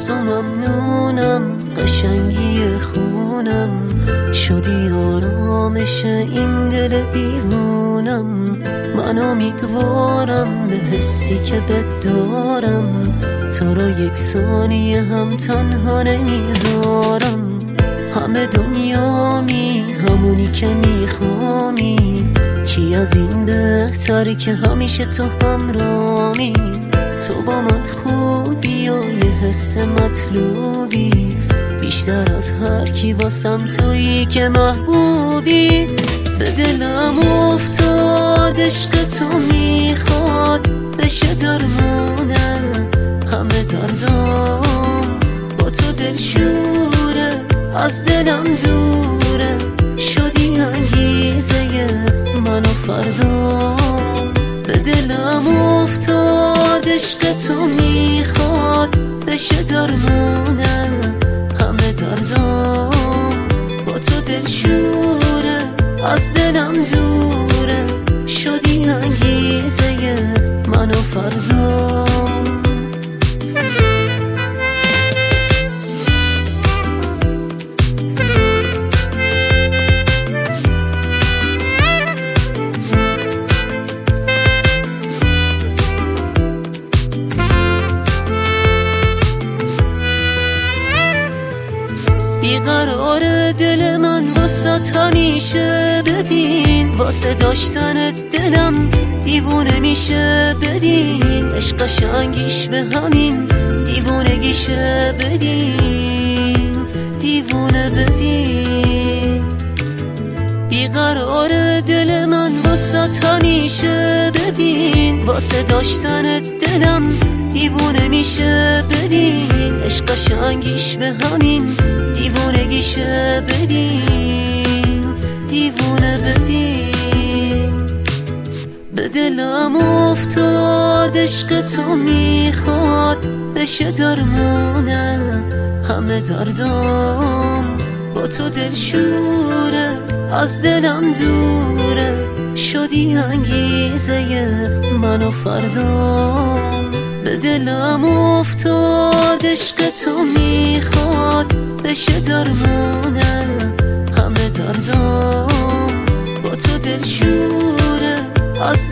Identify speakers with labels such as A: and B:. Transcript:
A: از تو ممنونم، قشنگی خونم، شدی آرامش این دل دیوونم. من امیدوارم به حسی که بهت دارم، تو رو یک ثانیه هم تنها نمیذارم. همه دنیامی، همونی که میخوامی، چی از این بهتره که همیشه تو همرامی. تو با من خوبی و یه حس مطلوبی، بیشتر از هر کی واسم تویی که محبوبی. به دلم افتاد عشق تو میخواد بشه درمونه همه دردام. با تو دلشوره از دلم دوره، شدی انگیزه من و فردام. به دلم افتاد عشق تو میخواد بشه درمونه همه دردام. با تو دلشوره از دلم دوره، شدی انگیزه من و فردام. بیقرار دل من واسه همیشه، ببین واسه داشتن دلم دیوونه میشه. ببین عشق قشنگیش به همین دیوونگیشه. ببین دیوونه ببین. بیقرار دل من واسه همیشه، ببین واسه داشتن دلم دیوونه میشه. ببین عشق قشنگیش به همین دیوونگیشه. ببین دیوونه ببین. به دلم افتاد عشق تو میخواد بشه درمونه همه دردام. با تو دلشوره از دلم دوره، شدی انگیزه من و فردام. به دلم افتاد عشق تو میخواد بشه درمونه همه دردام. با تو دلشوره از